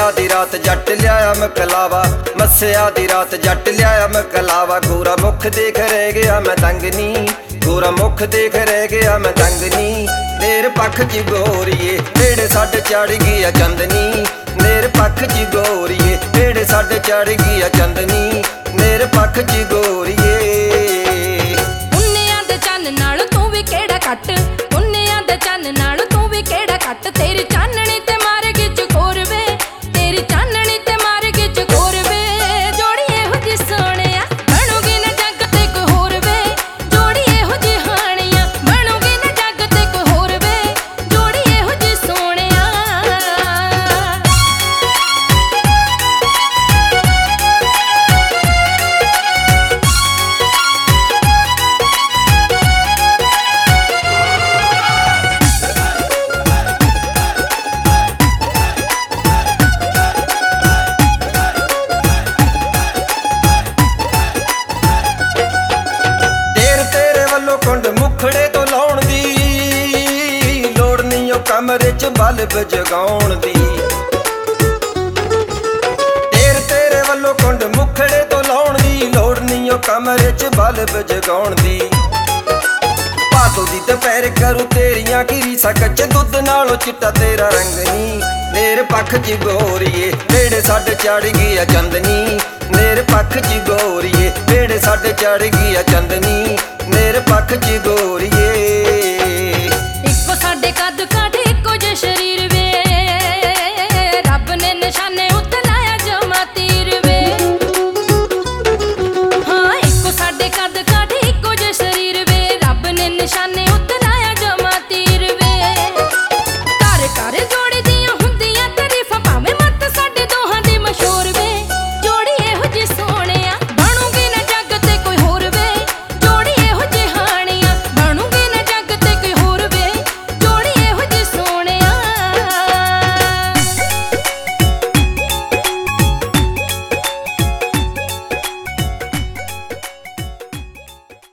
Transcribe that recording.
दी रात जट लिया मकलावा, मस्या दी रात जट लिया मकलावा। गोरा मुख देख रह गया मैं तंगनी, गोरा मुख देख रह गया मैं तंगनी। नेर पख च गोरीए नेड़े साडे चढ़ गई चंदनी, नेर पख च गोरीए नेड़े साडे चढ़ गई चंदनी, नेर पख च गोरीए। उन्नियां दे चन्न नाल तू भी केड़ा कट, उन्नियां दे चन्न नाल तू भी केड़ा कट। तेरी चाननी ते मार गिच कोरवे, तेरी चाननी ते मार गिच कोरवे। जोड़ी एहो जी सोहणिया बनूगी ना जग ते कोई होर वे, जोड़ी एहो जी हाणिया बनूगी ना जग ते कोई होर वे, जोड़ी एहो जी सोहणिया। कुंड मुखड़े तो लाउण दी लोड़ नहीं, कमरे च बल्ब जगाउण दी। तेरे वल्लों कुंड मुखड़े तो लाउण दी लोड़ नहीं, कमरे च बल्ब जगाउण दी। पातों दी दोपहर करूं तेरियां की रीसा, कच्चे दुध नालों चिट्टा तेरा रंग नी। नेर पख च गोरीए नेड़े साडे चढ़ गई चंदनी, नेर पख च गोरीए नेड़े साडे चढ़ गई चंदनी, नेर पख च गोरीए।